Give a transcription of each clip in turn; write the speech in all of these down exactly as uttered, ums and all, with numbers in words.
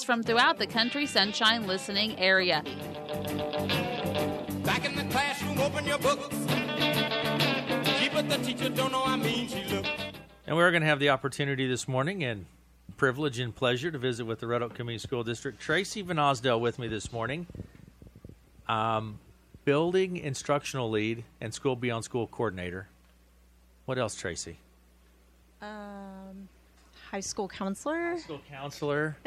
from throughout the Country Sunshine listening area. Back in the classroom, open your books. She but the teacher don't know how mean she looks. And we're going to have the opportunity this morning and privilege and pleasure to visit with the Red Oak Community School District. Tracy Van Osdale with me this morning. Um, building instructional lead and school beyond school coordinator. What else, Tracy? Um, high school counselor. High school counselor.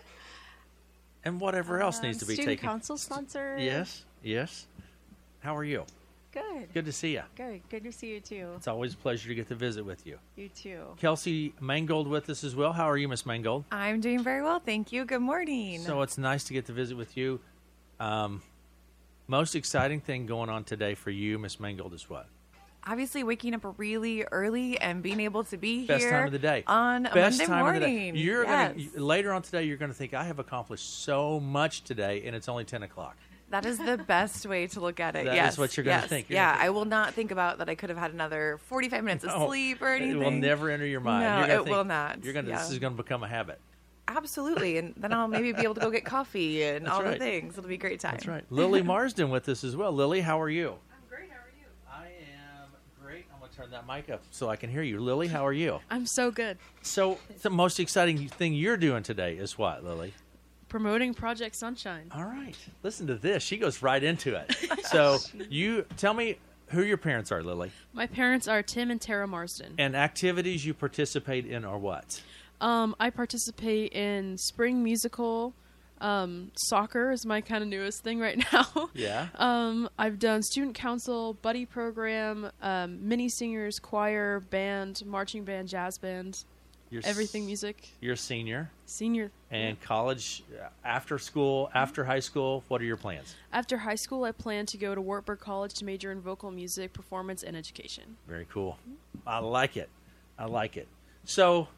And whatever else um, needs to be student taken. Student council sponsor. Yes, yes. How are you? Good. Good to see you. Good. Good to see you, too. It's always a pleasure to get to visit with you. You, too. Kelsey Mangold with us as well. How are you, Miss Mangold? I'm doing very well, thank you. Good morning. So it's nice to get to visit with you. Um, most exciting thing going on today for you, Miss Mangold, is what? Obviously, waking up really early and being able to be Best here time of the day. on a Best Monday time morning. Of the day. You're yes. gonna later on today. You're going to think I have accomplished so much today, and it's only ten o'clock. That is the best way to look at it. That yes. is what you're gonna yes. think. You're yeah, gonna think, I will not think about that I could have had another forty-five minutes of No, sleep or anything. It will never enter your mind. No, You're gonna it think, will not. You're gonna. Yeah. This is going to become a habit. Absolutely, and then I'll maybe be able to go get coffee and That's all right. the things. It'll be a great time. That's right. Lily Marsden with us as well. Lily, how are you? I'm great. How are you? I am great. I'm going to turn that mic up so I can hear you. Lily, how are you? I'm so good. So the most exciting thing you're doing today is what, Lily? Promoting Project Sunshine. All right. Listen to this. She goes right into it. So you tell me who your parents are, Lily, My parents are Tim and Tara Marsden. and activities you participate in are what? Um, I participate in spring musical. Um, soccer is my kind of newest thing right now. Yeah. Um, I've done student council, buddy program, um, mini singers, choir, band, marching band, jazz band, You're s- everything music. You're a senior Senior. and college, uh, after school, after high school. What are your plans? After high school, I plan to go to Wartburg College to major in vocal music, performance, and education. Very cool. I like it. I like it. So,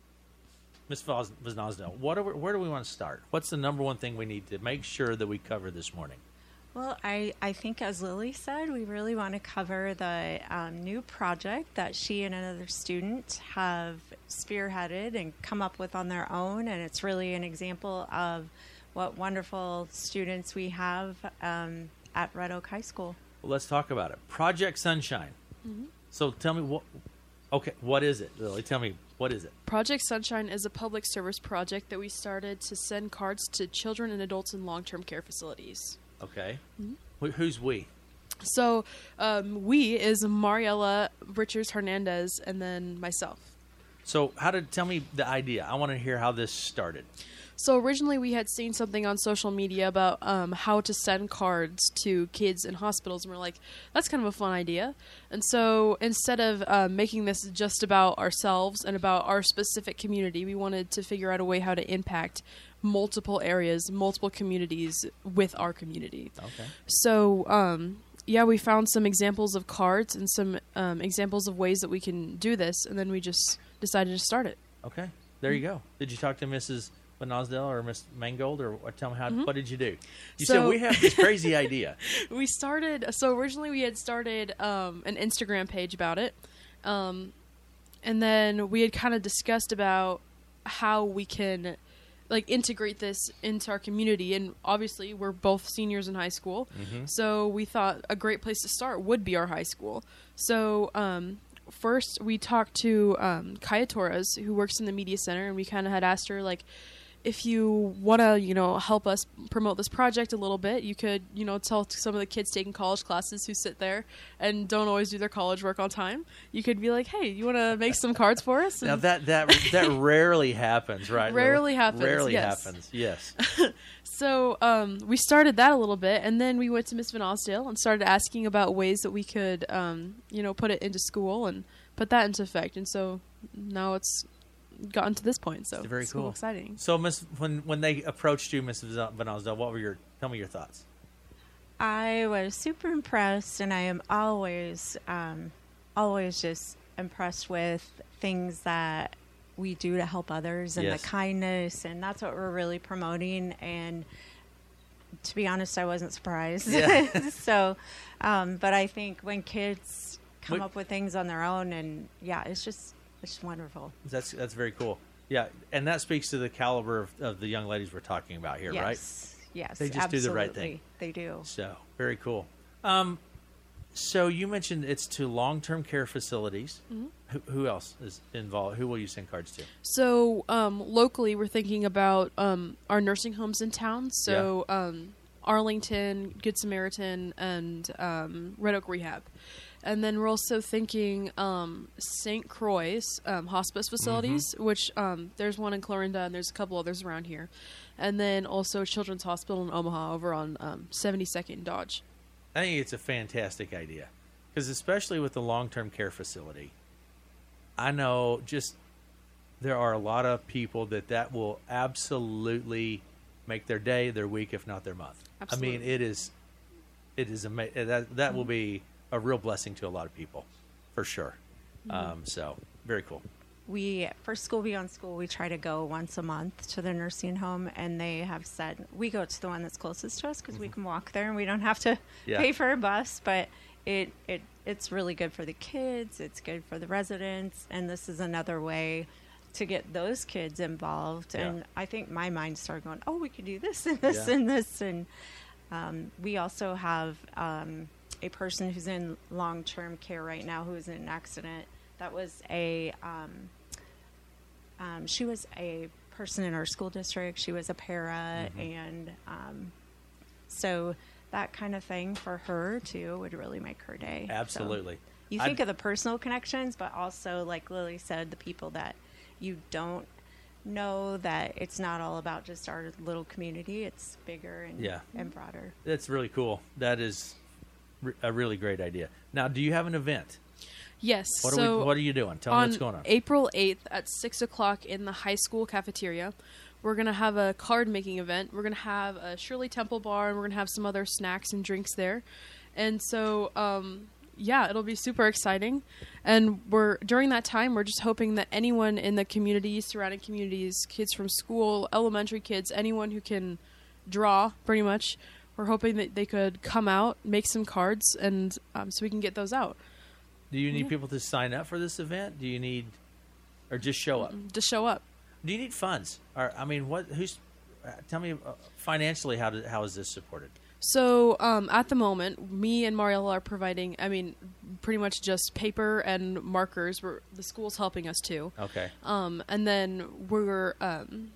Miz Vosnosdale, what are we, where do we want to start? What's the number one thing we need to make sure that we cover this morning? Well, I, I think, as Lily said, we really want to cover the um, new project that she and another student have spearheaded and come up with on their own. And it's really an example of what wonderful students we have um, at Red Oak High School. Well, let's talk about it. Project Sunshine. Mm-hmm. So tell me what. Okay, what is it, Lily? Tell me, what is it? Project Sunshine is a public service project that we started to send cards to children and adults in long-term care facilities. Okay. Wh- Who's we? So, um, we is Mariella Richards Hernandez, and then myself. So how did tell me the idea? I want to hear how this started. So originally we had seen something on social media about um, how to send cards to kids in hospitals, and we're like, that's kind of a fun idea. And so instead of uh, making this just about ourselves and about our specific community, we wanted to figure out a way how to impact multiple areas, multiple communities with our community. Okay. So, um, yeah, we found some examples of cards and some um, examples of ways that we can do this, and then we just decided to start it. Okay. There you go. Did you talk to Missus Van Osdale or Miss Mangold, or what, tell me how? Mm-hmm. What did you do? You So- said we have this crazy idea. We started, so originally we had started um, an Instagram page about it. Um, and then we had kind of discussed about how we can like integrate this into our community. And obviously we're both seniors in high school. Mm-hmm. So we thought a great place to start would be our high school. So um, first we talked to um, Kaya Torres, who works in the media center. And we kind of had asked her, like, if you want to, you know, help us promote this project a little bit, you could, you know, tell some of the kids taking college classes who sit there and don't always do their college work on time. You could be like, hey, you want to make some cards for us? Now And that that that rarely happens, right? Rarely Lily? happens, Rarely yes. happens. Yes. so um, we started that a little bit, and then we went to Miss Van Osdale and started asking about ways that we could, um, you know, put it into school and put that into effect. And so now it's gotten to this point, so It's very it's so cool. exciting. So, Miss, when when they approached you, Missus Van Osdale, what were your tell me your thoughts? I was super impressed, and I am always, um, always just impressed with things that we do to help others and Yes. the kindness, and that's what we're really promoting. And to be honest, I wasn't surprised. Yeah. so, um, but I think when kids come Wait. up with things on their own, and yeah, it's just it's just wonderful. That's that's very cool. Yeah, and that speaks to the caliber of, of the young ladies we're talking about here, yes. right? Yes. They just do the right absolutely. thing. They do. So, very cool. Um, so you mentioned it's to long-term care facilities. Mm-hmm. Who, who else is involved? Who will you send cards to? So um, locally, we're thinking about um, our nursing homes in town. So um, Arlington, Good Samaritan, and um, Red Oak Rehab. And then we're also thinking um, Saint Croix um, hospice facilities, Mm-hmm. which um, there's one in Clarinda and there's a couple others around here. And then also Children's Hospital in Omaha over on um, seventy-second Dodge. I think it's a fantastic idea because especially with the long-term care facility, I know just there are a lot of people that that will absolutely make their day, their week, if not their month. Absolutely. I mean, it is, it is amazing. That that will be a real blessing to a lot of people, for sure. Mm-hmm. Um, so very cool. We, for School Beyond School, we try to go once a month to the nursing home, and they have said we go to the one that's closest to us because we can walk there and we don't have to Yeah. pay for a bus. But it, it it's really good for the kids. It's good for the residents, and this is another way to get those kids involved. Yeah. And I think my mind started going, oh, we could do this and this Yeah. and this. And um, we also have um, a person who's in long-term care right now who was in an accident. That was a um, um, she was a person in our school district. She was a para, Mm-hmm. and um, so that kind of thing for her too would really make her day. So Absolutely. you I'd- think of the personal connections, but also, like Lily said, the people that you don't know, that it's not all about just our little community. It's bigger and Yeah. and broader. That's really cool. That is re- a really great idea. Now, do you have an event? Yes. What so are we? What are you doing? Tell me on what's going on. April eighth at six o'clock in the high school cafeteria, we're going to have a card making event. We're going to have a Shirley Temple bar, and we're going to have some other snacks and drinks there. And so, um, yeah, it'll be super exciting. And we're during that time, we're just hoping that anyone in the community, surrounding communities, kids from school, elementary kids, anyone who can draw, pretty much, we're hoping that they could come out, make some cards, and um, so we can get those out. Do you need Yeah. people to sign up for this event? Do you need, or just show up? To show up. Do you need funds? Or I mean, what? Who's? Uh, tell me uh, financially, how did, how is this supported? So um, at the moment, me and Mariella are providing, I mean, pretty much just paper and markers. We're, the school's helping us too. Okay. Um, and then we're, um,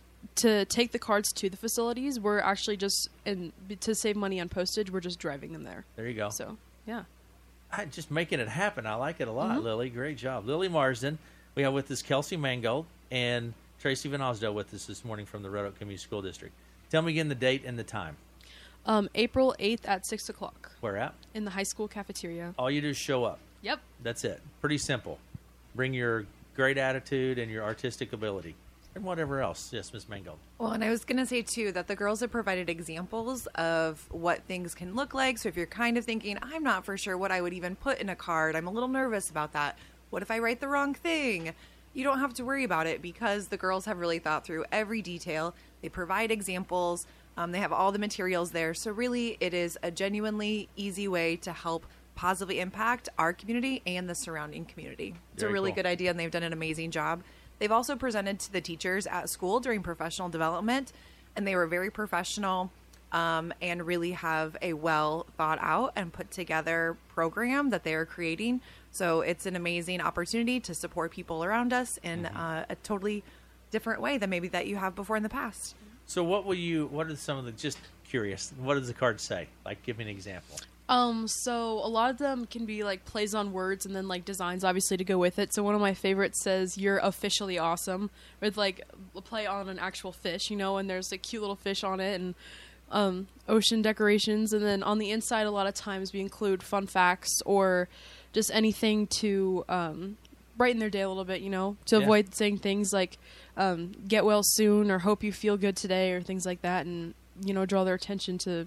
to take the cards to the facilities, we're actually just, and to save money on postage, we're just driving them there. There you go. So, yeah. I, just making it happen. I like it a lot, Mm-hmm. Lily. Great job. Lily Marsden. We have with us Kelsey Mangold and Tracy Van Osdale with us this morning from the Red Oak Community School District. Tell me again the date and the time. Um, April eighth at six o'clock Where at? in the high school cafeteria. All you do is show up. Yep. That's it. Pretty simple. Bring your great attitude and your artistic ability. And whatever else. Yes, Miss Mangold. Well, and I was going to say, too, that the girls have provided examples of what things can look like. So if you're kind of thinking, I'm not for sure what I would even put in a card, I'm a little nervous about that. What if I write the wrong thing? You don't have to worry about it because the girls have really thought through every detail. They provide examples. Um, they have all the materials there. So really, it is a genuinely easy way to help positively impact our community and the surrounding community. It's Very a really cool. good idea, and they've done an amazing job. They've also presented to the teachers at school during professional development, and they were very professional um, and really have a well thought out and put together program that they are creating. So it's an amazing opportunity to support people around us in Mm-hmm. uh, a totally different way than maybe that you have before in the past. So what will you, what are some of the, just curious, what does the card say? Like, give me an example. Um, so a lot of them can be like plays on words and then like designs obviously to go with it. So one of my favorites says "You're officially awesome" with like a play on an actual fish, you know, and there's a cute little fish on it and um, ocean decorations. And then on the inside, a lot of times we include fun facts or just anything to um, brighten their day a little bit, you know, to Yeah. avoid saying things like um, "get well soon" or "hope you feel good today" or things like that, and you know, draw their attention to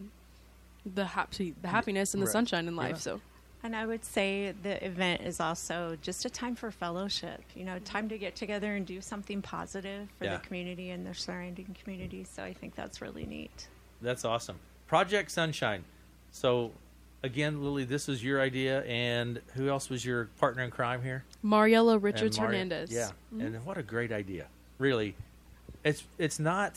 the happy, the happiness and the Right. sunshine in life. Yeah. So, And I would say the event is also just a time for fellowship, you know, time to get together and do something positive for Yeah. the community and their surrounding community. So I think that's really neat. That's awesome. Project Sunshine. So, again, Lily, this was your idea, and who else was your partner in crime here? Mariella And Richards Maria- Hernandez. Yeah, and what a great idea. really. It's it's not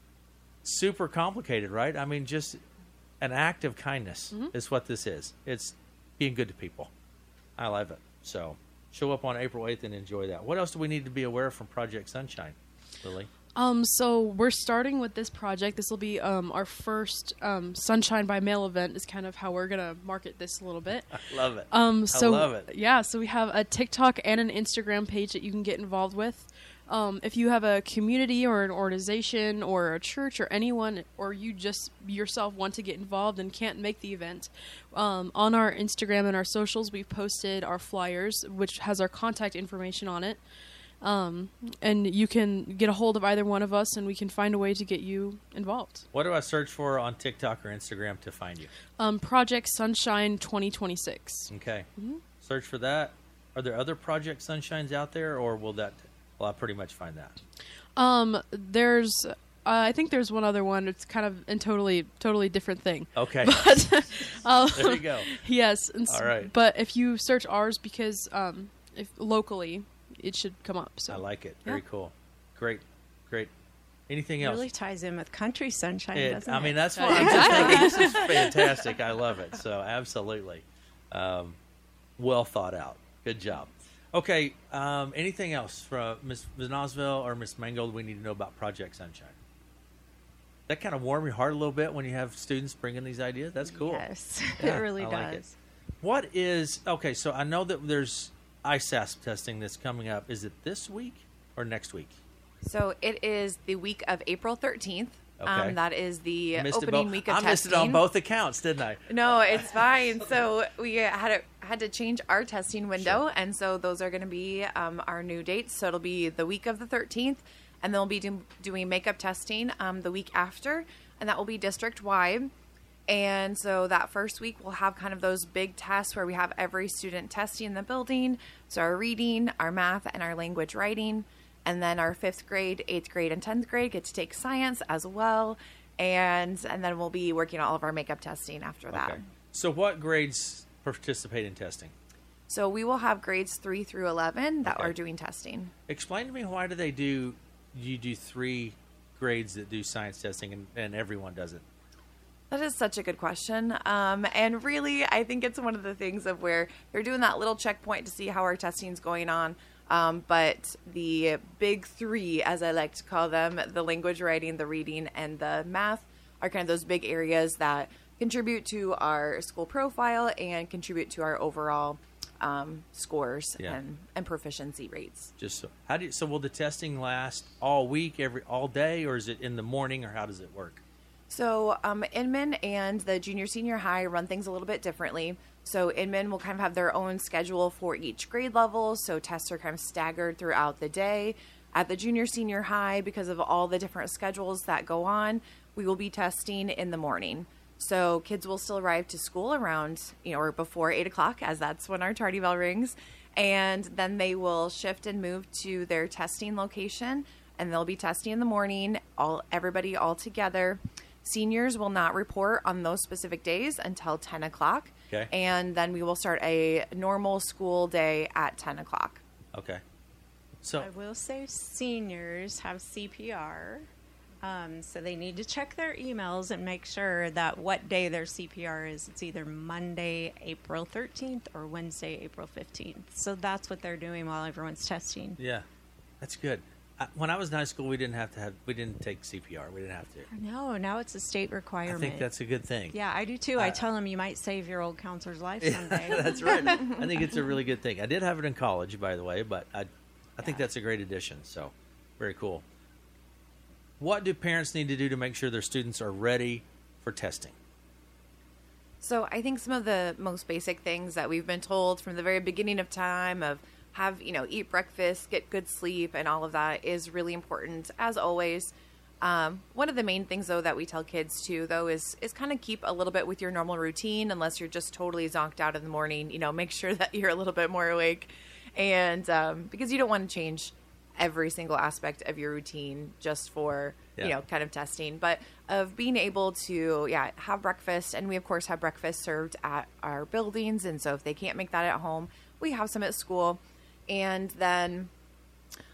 super complicated, right? I mean, just an act of kindness Mm-hmm. is what this is. It's being good to people. I love it. So show up on April eighth and enjoy that. What else do we need to be aware of from Project Sunshine, Lily? Um, so we're starting with this project. This will be um, our first um, Sunshine by Mail event. Is kind of how we're gonna market this a little bit. I love it. Um, so I love it. Yeah, so we have a TikTok and an Instagram page that you can get involved with. Um, if you have a community or an organization or a church or anyone, or you just yourself want to get involved and can't make the event, um, on our Instagram and our socials, we've posted our flyers, which has our contact information on it. Um, and you can get a hold of either one of us, and we can find a way to get you involved. What do I search for on TikTok or Instagram to find you? Um, Project Sunshine twenty twenty-six. Okay. Search for that. Are there other Project Sunshines out there, or will that... Well, I'll pretty much find that. Um, there's, uh, I think there's one other one. It's kind of a totally, totally different thing. Okay. But, um, There you go. yes. And s- All right. But if you search ours, because um, if locally, it should come up. So I like it. Very Yeah. cool. Great. Great. Anything It else? really ties in with country sunshine, It- doesn't I it? mean, that's what I'm just thinking. This is fantastic. I love it. So, absolutely. Um, well thought out. Good job. Okay. Um, anything else from Miz Nosville or Miz Mangold we need to know about Project Sunshine? That kind of warm your heart a little bit when you have students bringing these ideas. That's cool. Yes, Yeah, it really I does. like it. What is okay? So I know that there's I S A S P testing that's coming up. Is it this week or next week? So it is the week of April thirteenth. Okay. Um, that is the I missed it opening both- week of I testing. missed it on both accounts, didn't I? No, it's fine. So we had to, had to change our testing window, Sure. and so those are going to be um, our new dates. So it'll be the week of the thirteenth, and then we'll be do, doing makeup testing um, the week after, and that will be district wide. And so that first week we'll have kind of those big tests where we have every student testing in the building. So our reading, our math, and our language writing. And then our fifth grade, eighth grade, and tenth grade get to take science as well. And and then we'll be working on all of our makeup testing after that. Okay. So what grades participate in testing? So we will have grades three through eleven that Okay. are doing testing. Explain to me, why do they do you do three grades that do science testing and, and everyone does it? That is such a good question. Um, and really, I think it's one of the things of where they're doing that little checkpoint to see how our testing's going on. Um, but the big three, as I like to call them, the language writing, the reading, and the math, are kind of those big areas that contribute to our school profile and contribute to our overall um, scores Yeah. and, and proficiency rates. Just so how do you, so will the testing last all week, every all day, or is it in the morning, or how does it work? So um, Inman and the junior senior high run things a little bit differently. So Inman will kind of have their own schedule for each grade level. So tests are kind of staggered throughout the day. At the junior senior high, because of all the different schedules that go on, we will be testing in the morning. So kids will still arrive to school around, you know, or before eight o'clock, as that's when our tardy bell rings. And then they will shift and move to their testing location, and they'll be testing in the morning, all everybody all together. Seniors will not report on those specific days until ten o'clock. Okay. And then we will start a normal school day at ten o'clock. Okay. So I will say seniors have C P R, um, so they need to check their emails and make sure that what day their C P R is. It's either Monday, April thirteenth, or Wednesday, April fifteenth. So that's what they're doing while everyone's testing. yeah, that's good. I, when I was in high school, we didn't have to have we didn't take C P R. We didn't have to. No, now it's a state requirement. I think that's a good thing. Yeah, I do too. I Uh, tell them you might save your old counselor's life Yeah, someday. that's right. I think it's a really good thing. I did have it in college, by the way, but I, I think Yeah. that's a great addition. So, very cool. What do parents need to do to make sure their students are ready for testing? So I think some of the most basic things that we've been told from the very beginning of time of have, you know, eat breakfast, get good sleep, and all of that is really important, as always. Um, one of the main things, though, that we tell kids, too, though, is is kind of keep a little bit with your normal routine, unless you're just totally zonked out in the morning. You know, make sure that you're a little bit more awake. And um, because you don't want to change every single aspect of your routine just for, Yeah. you know, kind of testing. But of being able to, yeah, have breakfast. And we, of course, have breakfast served at our buildings. And so if they can't make that at home, we have some at school. And then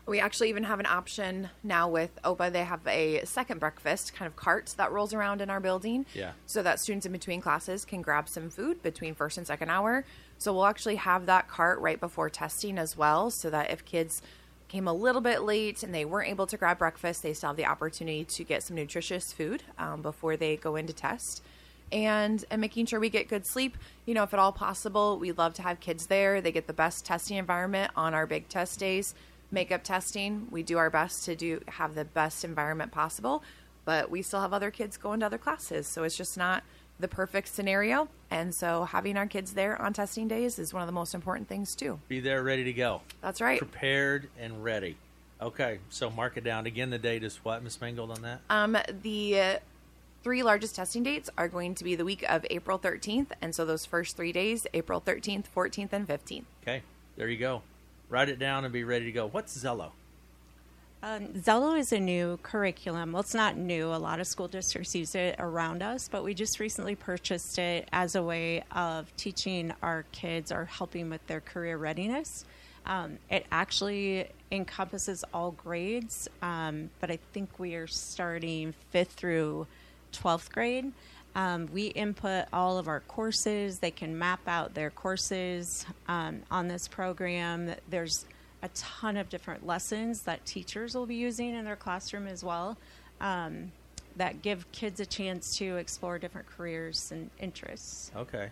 We actually even have an option now with O P A. They have a second breakfast kind of cart that rolls around in our building. Yeah. So that students in between classes can grab some food between first and second hour. So we'll actually have that cart right before testing as well, so that if kids came a little bit late and they weren't able to grab breakfast, they still have the opportunity to get some nutritious food um, before they go into test. And, and making sure we get good sleep. You know, if at all possible, we'd love to have kids there. They get the best testing environment on our big test days. Makeup testing, we do our best to do have the best environment possible, but we still have other kids going to other classes, so it's just not the perfect scenario. And so having our kids there on testing days is one of the most important things too. Be there ready to go. That's right. Prepared and ready. Okay, so mark it down. Again, the date is what, Miss Mangold, on that? Um, the uh, three largest testing dates are going to be the week of April thirteenth, and so those first three days, April thirteenth, fourteenth, and fifteenth. Okay, there you go. Write it down and be ready to go. What's Zello? Um, Zello is a new curriculum. Well, it's not new. A lot of school districts use it around us, but we just recently purchased it as a way of teaching our kids or helping with their career readiness. Um, it actually encompasses all grades, um, but I think we are starting fifth through twelfth grade. Um, we input all of our courses. They can map out their courses um, on this program. There's a ton of different lessons that teachers will be using in their classroom as well, um, that give kids a chance to explore different careers and interests. Okay.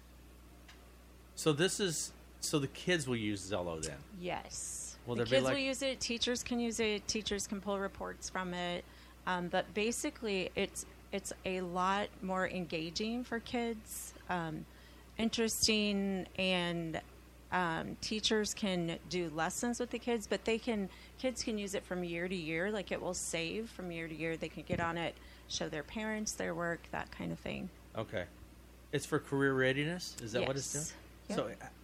So this is, so the kids will use Zello then? Yes. Will the there be kids like- will use it. Teachers can use it. Teachers can pull reports from it. Um, but basically, it's it's a lot more engaging for kids, um, interesting, and um, teachers can do lessons with the kids. But they can kids can use it from year to year. Like, it will save from year to year. They can get on it, show their parents their work, that kind of thing. Okay. It's for career readiness? Is that what it's doing? Yes. So uh,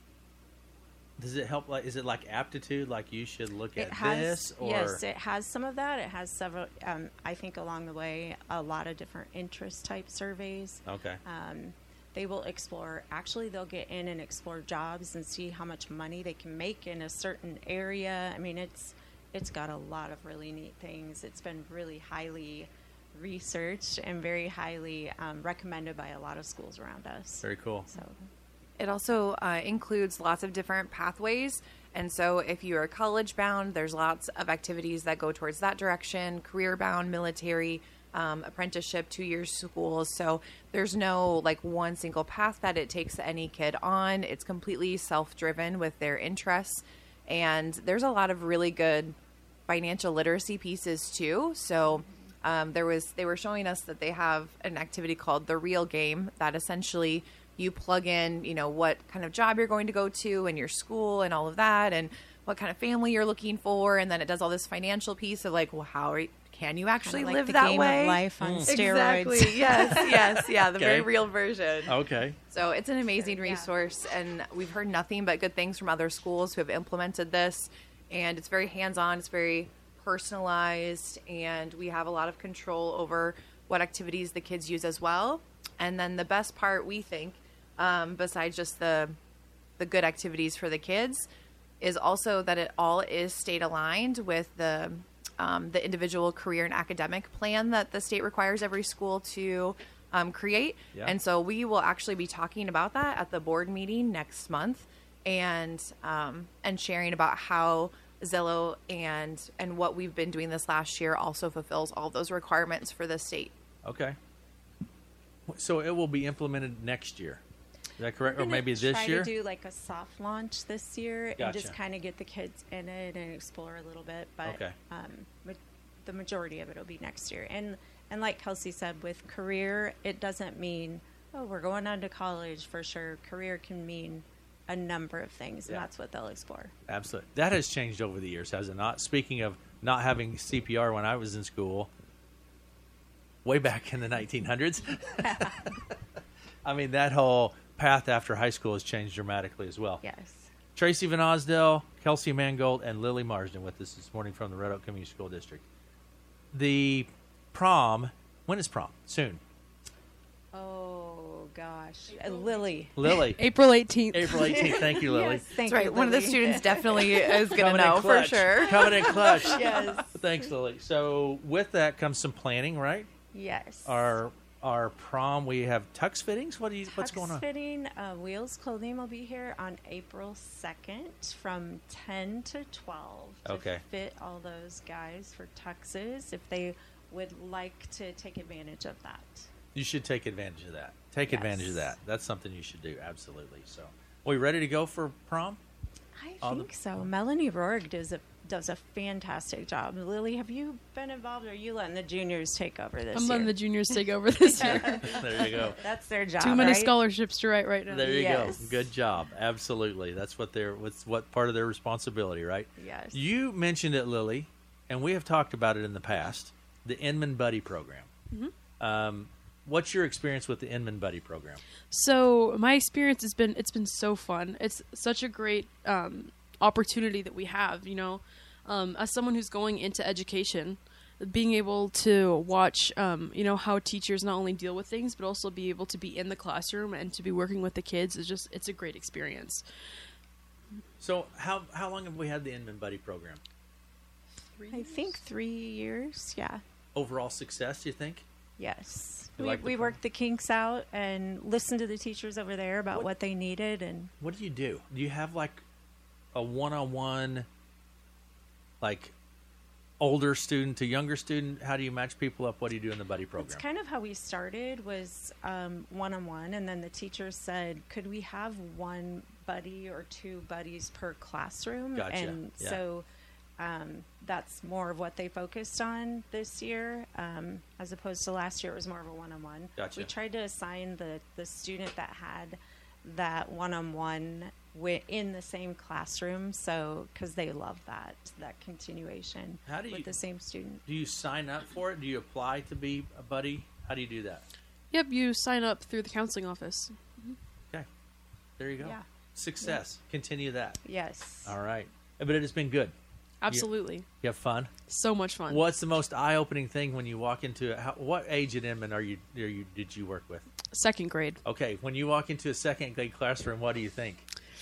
does it help, like, is it like aptitude, like you should look at It has, this? Or yes, it has some of that. It has several, um, I think along the way, a lot of different interest type surveys. Okay. Um, they will explore, actually they'll get in and explore jobs and see how much money they can make in a certain area. I mean, it's it's got a lot of really neat things. It's been really highly researched and very highly um, recommended by a lot of schools around us. Very cool. So It also uh, includes lots of different pathways. And so if you are college bound, there's lots of activities that go towards that direction, career bound, military, um, apprenticeship, two years schools. So there's no like one single path that it takes any kid on. It's completely self-driven with their interests. And there's a lot of really good financial literacy pieces too. So um, there was, they were showing us that they have an activity called The Real Game that essentially you plug in, you know, what kind of job you're going to go to and your school and all of that, and what kind of family you're looking for, and then it does all this financial piece of like, well, how are you, can you actually like live the that game way? of life on steroids. Exactly. Yes. Yes. Yeah. The Okay. very real version. Okay. So it's an amazing Sure, yeah. resource, and we've heard nothing but good things from other schools who have implemented this. And it's very hands-on. It's very personalized, and we have a lot of control over what activities the kids use as well. And then the best part, we think, um, besides just the the good activities for the kids, is also that it all is state aligned with the um, the individual career and academic plan that the state requires every school to um, create. Yeah. And so we will actually be talking about that at the board meeting next month, and um, and sharing about how Zello and and what we've been doing this last year also fulfills all those requirements for the state. Okay. So it will be implemented next year. Is that correct? Or We're gonna maybe this try year? to do like a soft launch this year and just Gotcha. kind of get the kids in it and explore a little bit. But Okay. um, ma- the majority of it will be next year. And and like Kelsey said, with career, it doesn't mean, oh, we're going on to college for sure. Career can mean a number of things, and Yeah. that's what they'll explore. Absolutely. That has changed over the years, has it not? Speaking of not having C P R when I was in school, way back in the nineteen hundreds, I mean, that whole path after high school has changed dramatically as well. Yes. Tracy Van Osdale, Kelsey Mangold, and Lily Marsden with us this morning from the Red Oak Community School District. The prom, when is prom? Soon. Oh gosh. Uh, Lily. Lily. April eighteenth. April eighteenth. Thank you, Lily. Yes, thank That's right. you, One of the Lily. students definitely is going to Coming in know for clutch. sure. Coming in clutch. Yes. Thanks, Lily. So with that comes some planning, right? Yes. Our our prom, we have tux fittings. What do you? What's Tux going on? Fitting, uh, Wheels Clothing will be here on April second from ten to twelve to Okay. fit all those guys for tuxes if they would like to take advantage of that. You should take advantage of that. Take Yes. advantage of that. That's something you should do. Absolutely. So, are we ready to go for prom? I All the- think so. Melanie Rourke does a does a fantastic job. Lily, have you been involved, or are you letting the juniors take over this I'm year? letting the juniors take over this year. There you go. That's their job. Too many right? scholarships to write right now. There you Yes. go. Good job. Absolutely. That's what they're. What's what part of their responsibility, right? Yes. You mentioned it, Lily, and we have talked about it in the past. The Inman Buddy program. Mm-hmm. Um, what's your experience with the Inman Buddy program? So my experience has been it's been so fun. It's such a great um, opportunity that we have. You know, um, as someone who's going into education, being able to watch, um, you know, how teachers not only deal with things but also be able to be in the classroom and to be working with the kids is just it's a great experience. So, how how long have we had the Inman Buddy program? I think three years. Yeah. Overall success, do you think? Yes. You We, like the we program? worked the kinks out and listened to the teachers over there about What- what, they needed. And What do you do? Do you have like a one-on-one, like older student to younger student? How do you match people up? What do you do in the buddy that's program? kind of how we started was um, one-on-one. And then the teachers said, could we have one buddy or two buddies per classroom? Gotcha. And Yeah. so um, that's more of what they focused on this year, um, as opposed to last year. It was more of a one-on-one. Gotcha. We tried to assign the, the student that had that one-on-one wi- in the same classroom, so because they love that that continuation How do with you- the same student. Do you sign up for it? Do you apply to be a buddy? How do you do that? Yep, you sign up through the counseling office. Okay, there you go. Yeah. Success. Continue that. Yes. All right, but it has been good. Absolutely, You have fun. so much fun. What's the most eye-opening thing when you walk into it? How, what age at Inman are you? Are you? Did you work with? Second grade. Okay, when you walk into a second grade classroom, what do you think?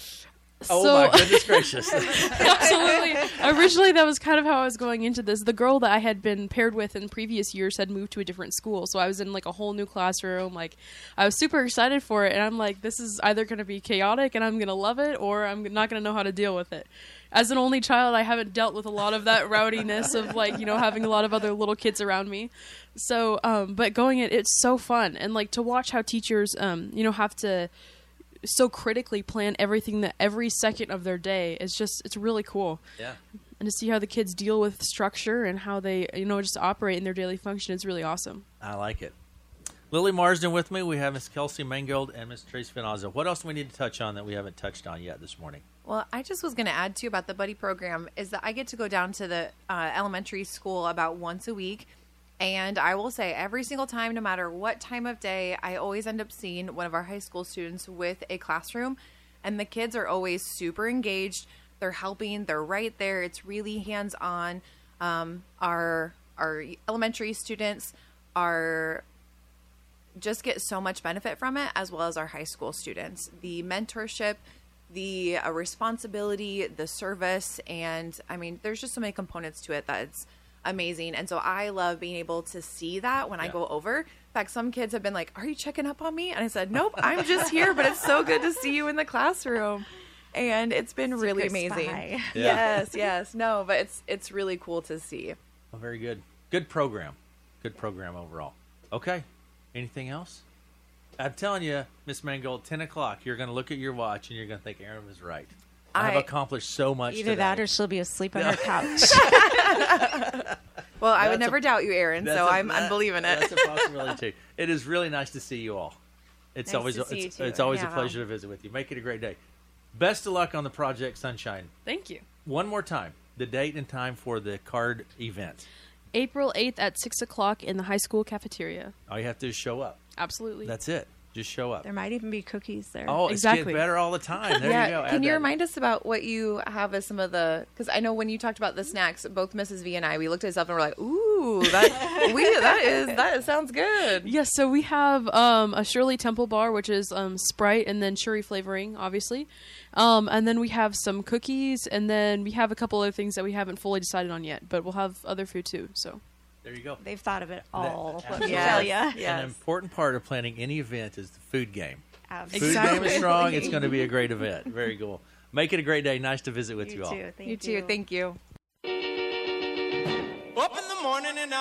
Oh So- my goodness gracious! Absolutely. Originally, that was kind of how I was going into this. The girl that I had been paired with in previous years had moved to a different school, so I was in like a whole new classroom. Like, I was super excited for it, and I'm like, this is either going to be chaotic, and I'm going to love it, or I'm not going to know how to deal with it. As an only child, I haven't dealt with a lot of that rowdiness of like, you know, having a lot of other little kids around me. So, um, but going in, it's so fun, and like to watch how teachers, um, you know, have to so critically plan everything that every second of their day is just it's really cool. Yeah. And to see how the kids deal with structure and how they, you know, just operate in their daily function is really awesome. I like it. Lily Marsden with me. We have Miss Kelsey Mangold and Miss Trace Finazzo. What else do we need to touch on that we haven't touched on yet this morning? Well, I just was going to add too about the buddy program is that I get to go down to the uh, elementary school about once a week. And I will say every single time, no matter what time of day, I always end up seeing one of our high school students with a classroom. And the kids are always super engaged. They're helping. They're right there. It's really hands-on. Um, our, our elementary students are just get so much benefit from it, as well as our high school students. The mentorship, the uh, responsibility, the service, and I mean, there's just so many components to it that it's amazing. And so I love being able to see that when I Yeah. go over. In fact, some kids have been like, "Are you checking up on me?" And I said, "Nope, I'm just here, but it's so good to see you in the classroom." And it's been really Secret amazing. spy. Yeah. Yes, yes. No, but it's it's really cool to see. Oh, very good. Good program. Good program overall. Okay. Anything else? I'm telling you, Miss Mangold, ten o'clock, you're going to look at your watch and you're going to think Aaron was right. I've I- accomplished so much Either today. that or she'll be asleep on her couch. Well, I That's would a- never doubt you, Aaron, That's so a- I'm, I'm that- believing it. That's a possibility too. It is really nice to see you all. It's Nice always to see you it's, too. it's always a Yeah. pleasure to visit with you. Make it a great day. Best of luck on the Project Sunshine. Thank you. One more time, the date and time for the card event. April eighth at six o'clock in the high school cafeteria. All you have to do is show up. Absolutely. That's it. Just show up. There might even be cookies there. Oh, it's Exactly. getting better all the time. There yeah, you go. can Add you that. remind us about what you have as some of the? Because I know when you talked about the snacks, both Missus V and I, we looked at ourselves and we're like, "Ooh, Ooh, that we that is that sounds good. Yes, so we have um, a Shirley Temple bar, which is um, Sprite and then Shirley flavoring, obviously. Um, and then we have some cookies, and then we have a couple other things that we haven't fully decided on yet, but we'll have other food too. So There you go. They've thought of it all. That- Let me Yes. tell you. Yes. An important part of planning any event is the food game. Absolutely. Food game is Exactly. strong. It's going to be a great event. Very cool. Make it a great day. Nice to visit with you, You all. too. Thank You too. Thank you. Up in the morning and